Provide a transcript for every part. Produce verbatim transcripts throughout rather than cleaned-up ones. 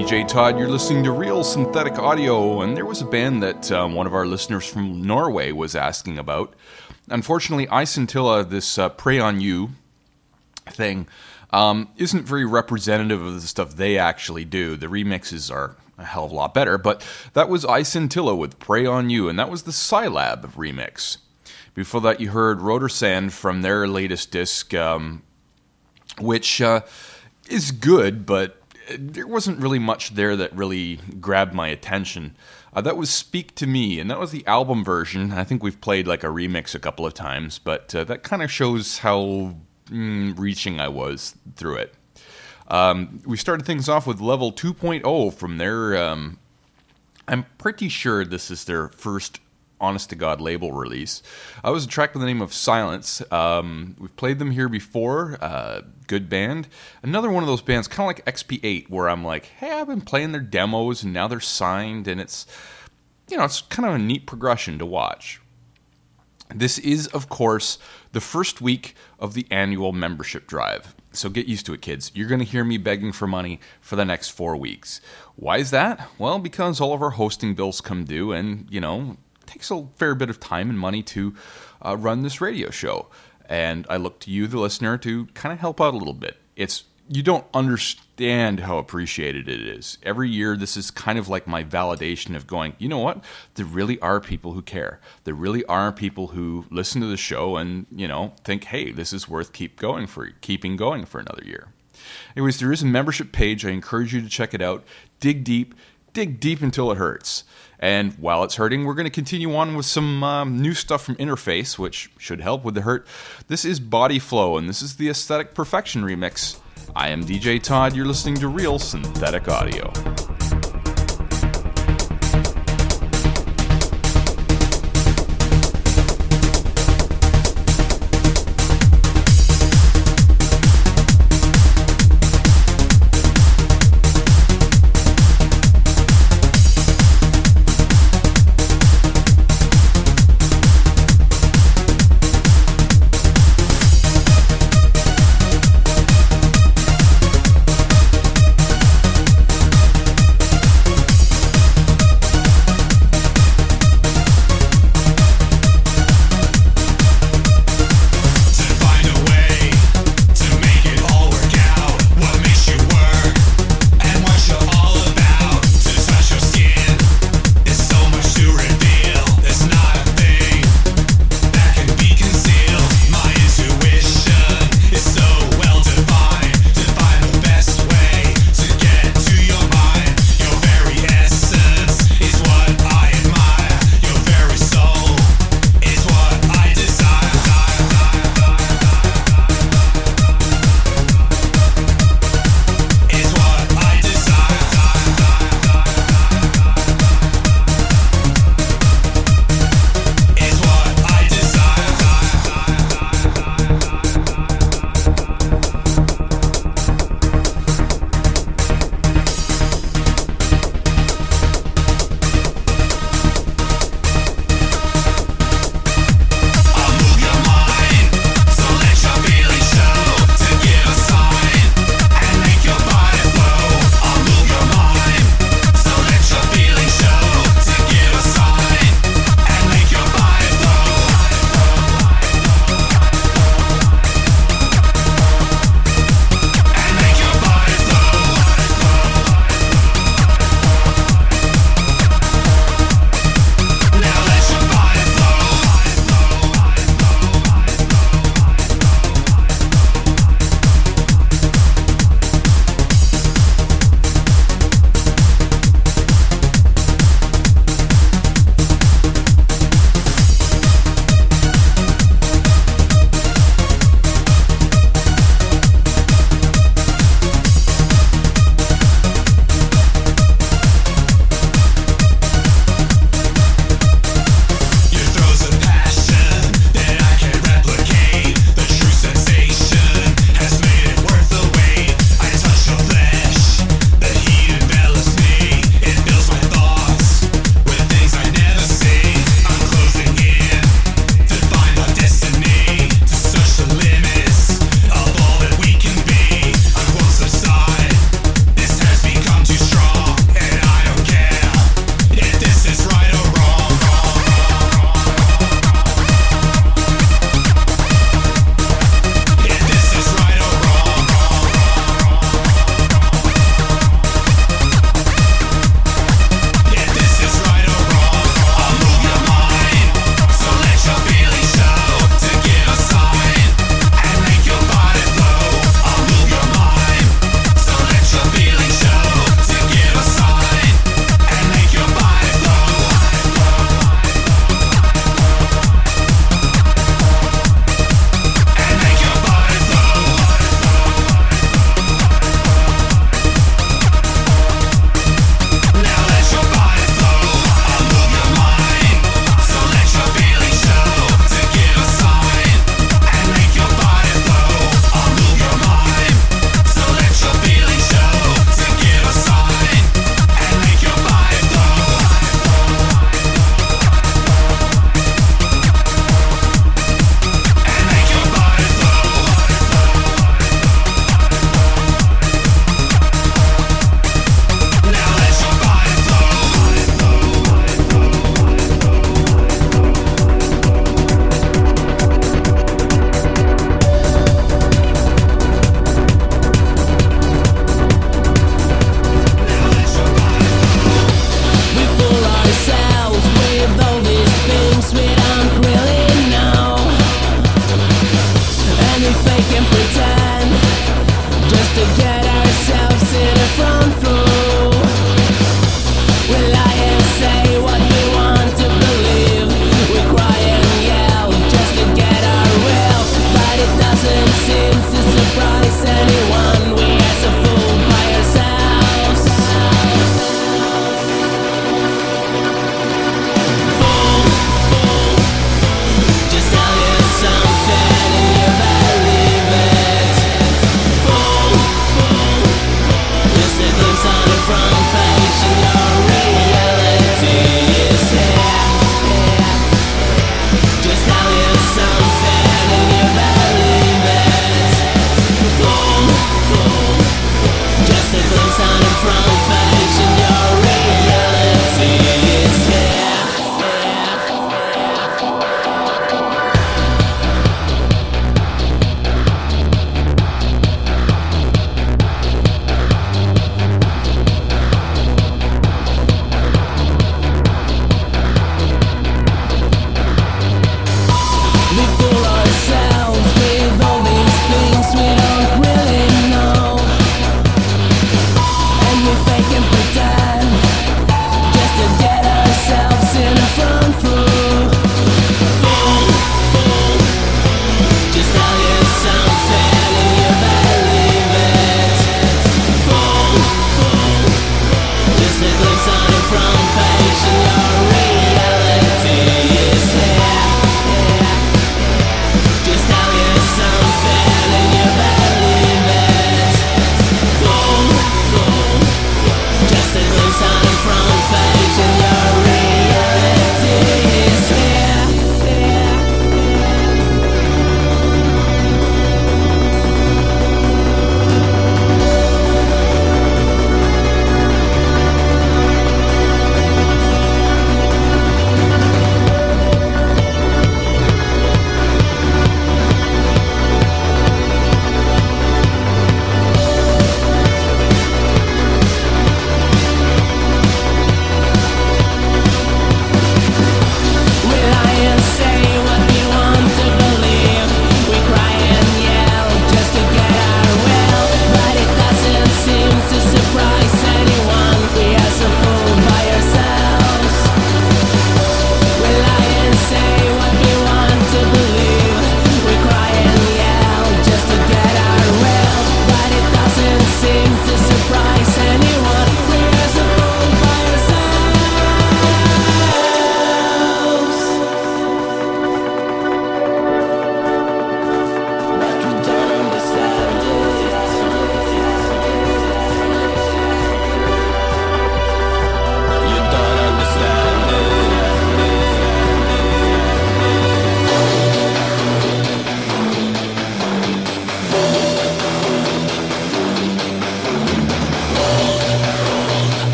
D J Todd. You're listening to Real Synthetic Audio, and there was a band that um, one of our listeners from Norway was asking about. Unfortunately, Isintilla, this uh, Prey on You thing, um, isn't very representative of the stuff they actually do. The remixes are a hell of a lot better, but that was Isintilla with Prey on You, and that was the Scilab remix. Before that, you heard Rotor Sand from their latest disc, um, which uh, is good, but there wasn't really much there that really grabbed my attention. Uh, that was Speak to Me, and that was the album version. I think we've played like a remix a couple of times, but uh, that kind of shows how mm, reaching I was through it. Um, we started things off with Level two point oh from their, um, I'm pretty sure this is their first honest-to-God label release. I was a track by the name of Silence. Um, we've played them here before. Uh, good band. Another one of those bands, kind of like X P eight, where I'm like, hey, I've been playing their demos, and now they're signed, and it's, you know, it's kind of a neat progression to watch. This is, of course, the first week of the annual membership drive. So get used to it, kids. You're going to hear me begging for money for the next four weeks. Why is that? Well, because all of our hosting bills come due, and, you know, takes a fair bit of time and money to uh, run this radio show. And I look to you, the listener, to kind of help out a little bit. It's you don't understand how appreciated it is. Every year, this is kind of like my validation of going, you know what? There really are people who care. There really are people who listen to the show and, you know, think, hey, this is worth keep going for keeping going for another year. Anyways, there is a membership page. I encourage you to check it out. Dig deep. Dig deep until it hurts. And while it's hurting, we're going to continue on with some um, new stuff from Interface, which should help with the hurt. This is Body Flow, and this is the Aesthetic Perfection remix. I am D J Todd. You're listening to Real Synthetic Audio.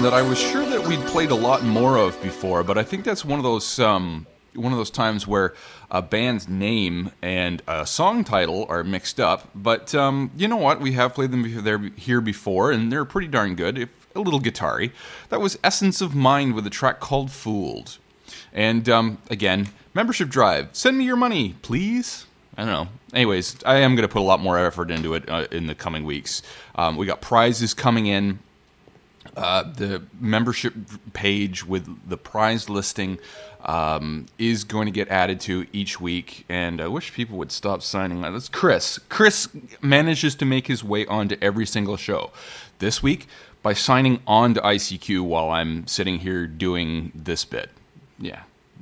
that I was sure that we'd played a lot more of before, but I think that's one of those um, one of those times where a band's name and a song title are mixed up. But um, you know what? We have played them here before, and they're pretty darn good, if a little guitar-y. That was Essence of Mind with a track called Fooled. And um, again, membership drive. Send me your money, please. I don't know. Anyways, I am going to put a lot more effort into it uh, in the coming weeks. Um, we got prizes coming in. Uh, the membership page with the prize listing um, is going to get added to each week, and I wish people would stop signing on. That's Chris. Chris manages to make his way onto every single show. This week, by signing on to I C Q while I'm sitting here doing this bit. Yeah.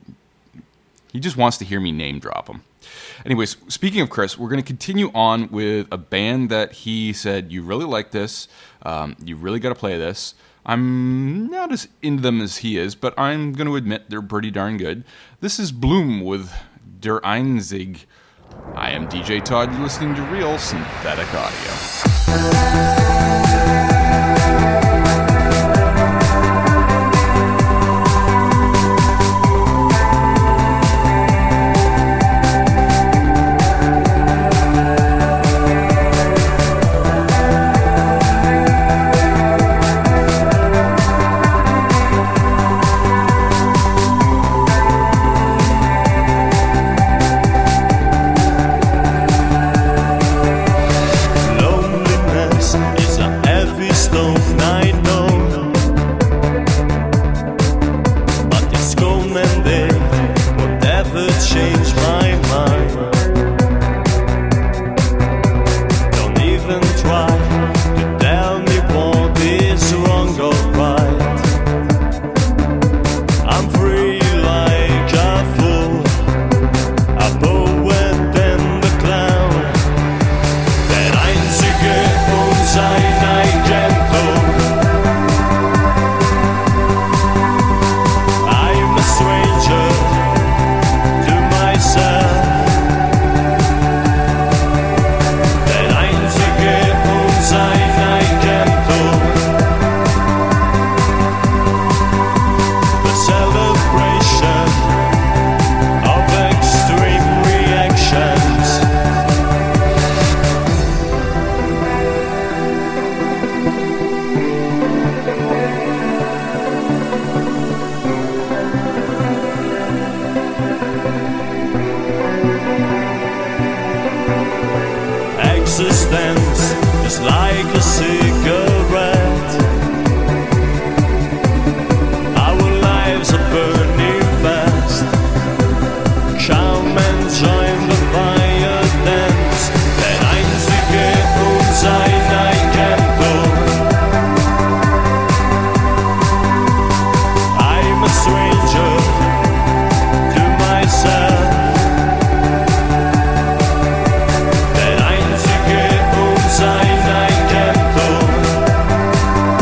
He just wants to hear me name drop him. Anyways, speaking of Chris, we're going to continue on with a band that he said, you really like this, um, you really got to play this. I'm not as into them as he is, but I'm going to admit they're pretty darn good. This is Bloom with Der Einzig. I am D J Todd, you're listening to Real Synthetic Audio. That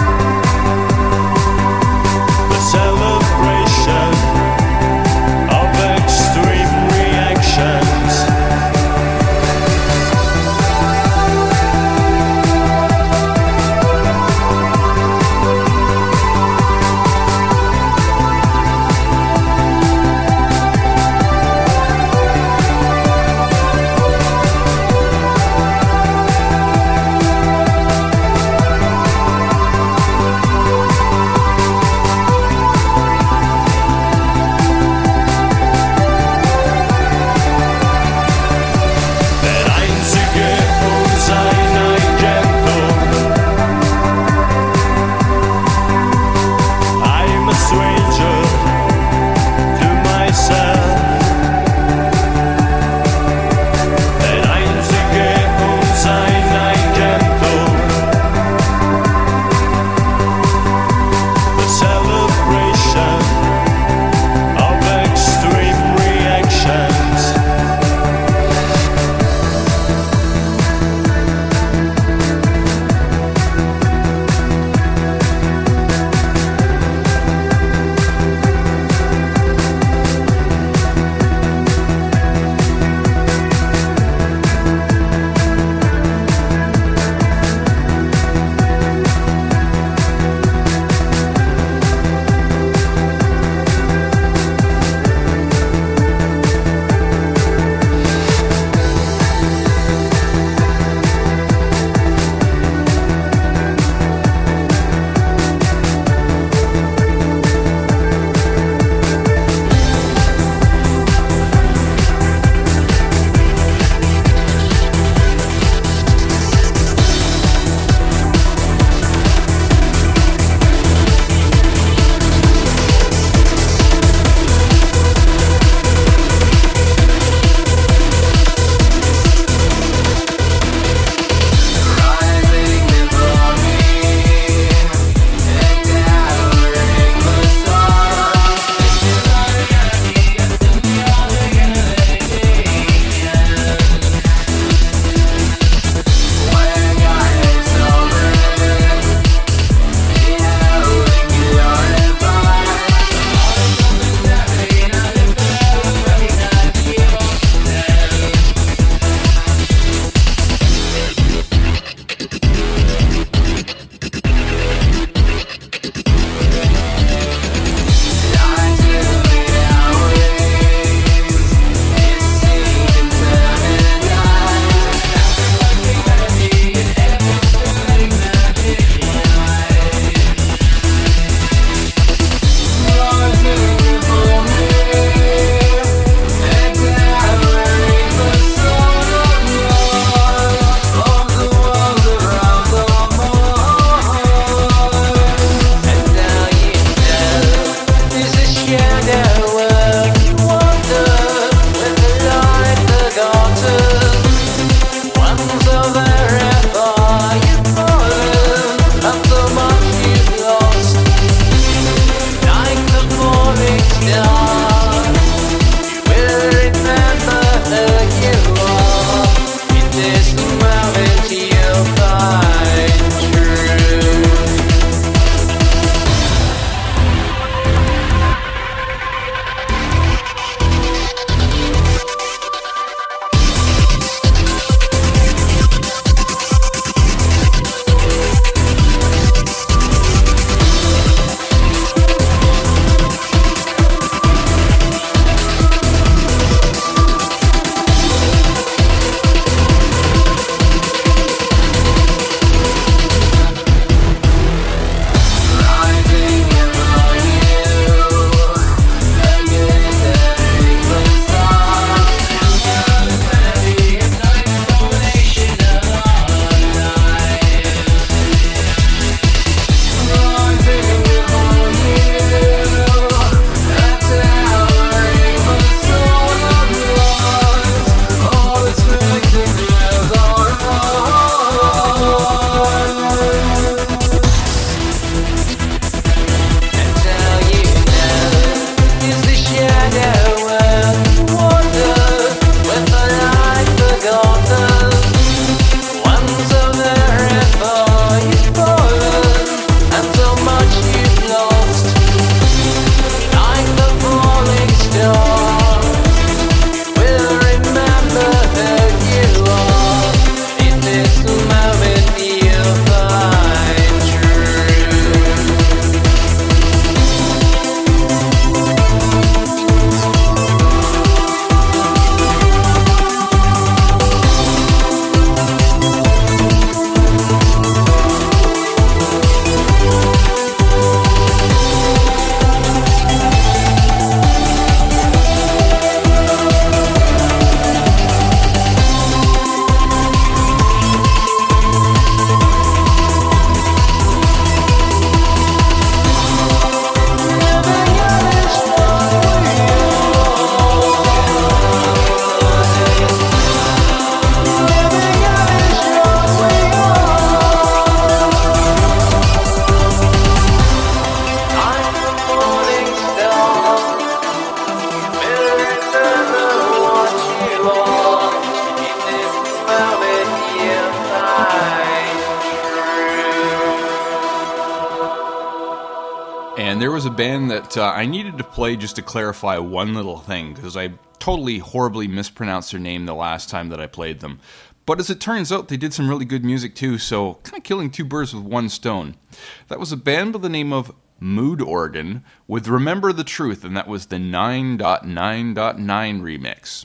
And there was a band that uh, I needed to play just to clarify one little thing, because I totally horribly mispronounced their name the last time that I played them. But as it turns out, they did some really good music too, so kind of killing two birds with one stone. That was a band by the name of Mood Organ with Remember the Truth, and that was the nine point nine point nine remix.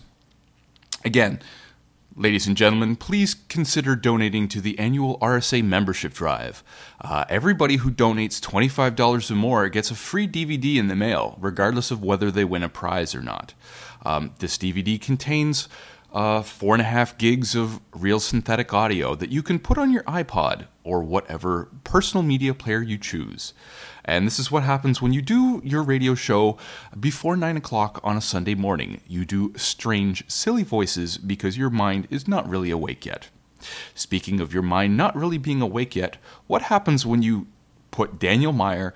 Again, ladies and gentlemen, please consider donating to the annual R S A membership drive. Uh, everybody who donates twenty-five dollars or more gets a free D V D in the mail, regardless of whether they win a prize or not. Um, this D V D contains uh, four and a half gigs of real synthetic audio that you can put on your iPod or whatever personal media player you choose. And this is what happens when you do your radio show before nine o'clock on a Sunday morning. You do strange, silly voices because your mind is not really awake yet. Speaking of your mind not really being awake yet, what happens when you put Daniel Meyer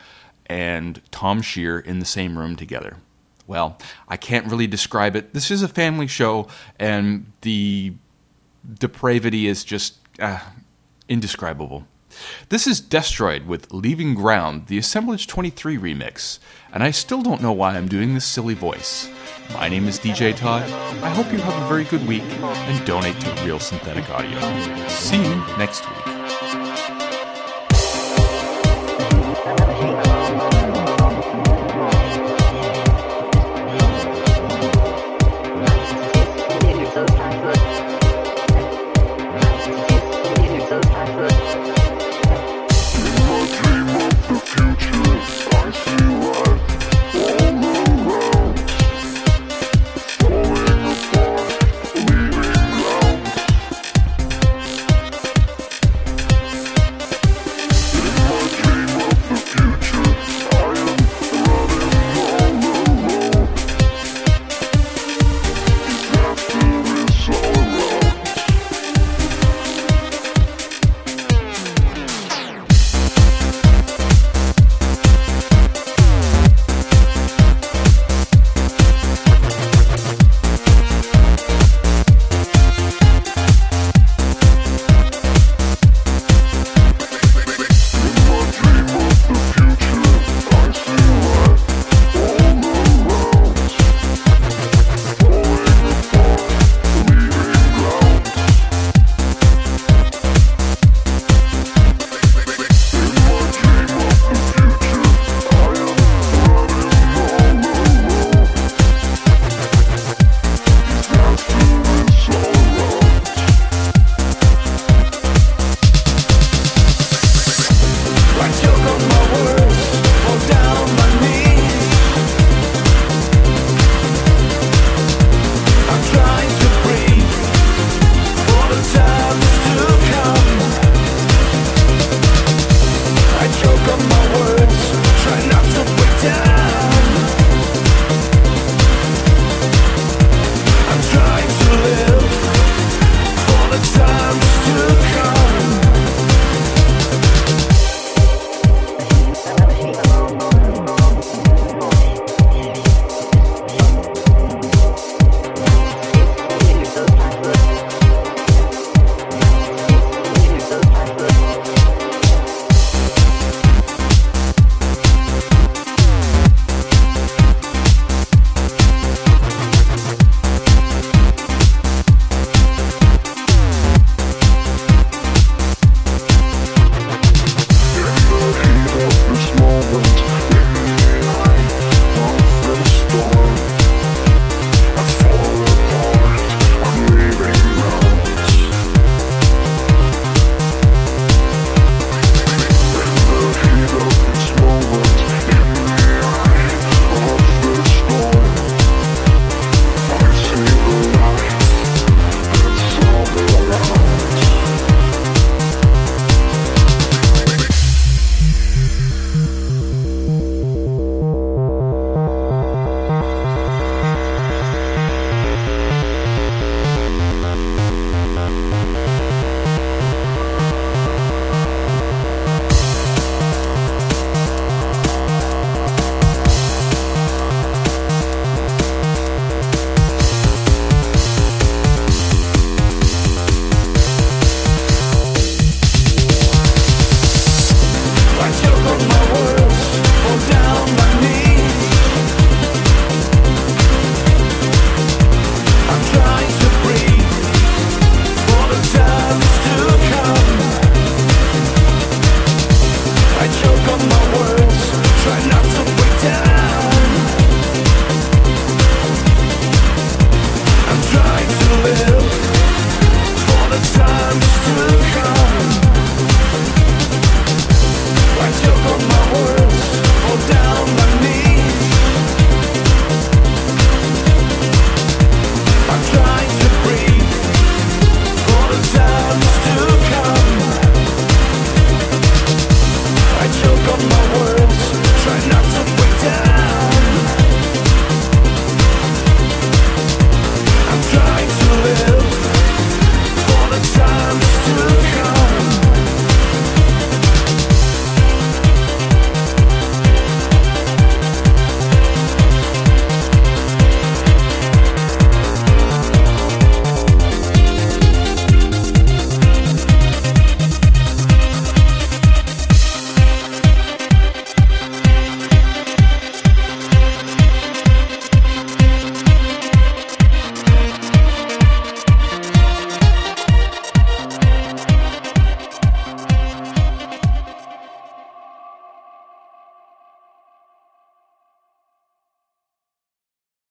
and Tom Shear in the same room together? Well, I can't really describe it. This is a family show, and the depravity is just uh, indescribable. This is Destroyed with Leaving Ground, the Assemblage twenty-three remix, and I still don't know why I'm doing this silly voice. My name is D J Todd. I hope you have a very good week and donate to Real Synthetic Audio. See you next week.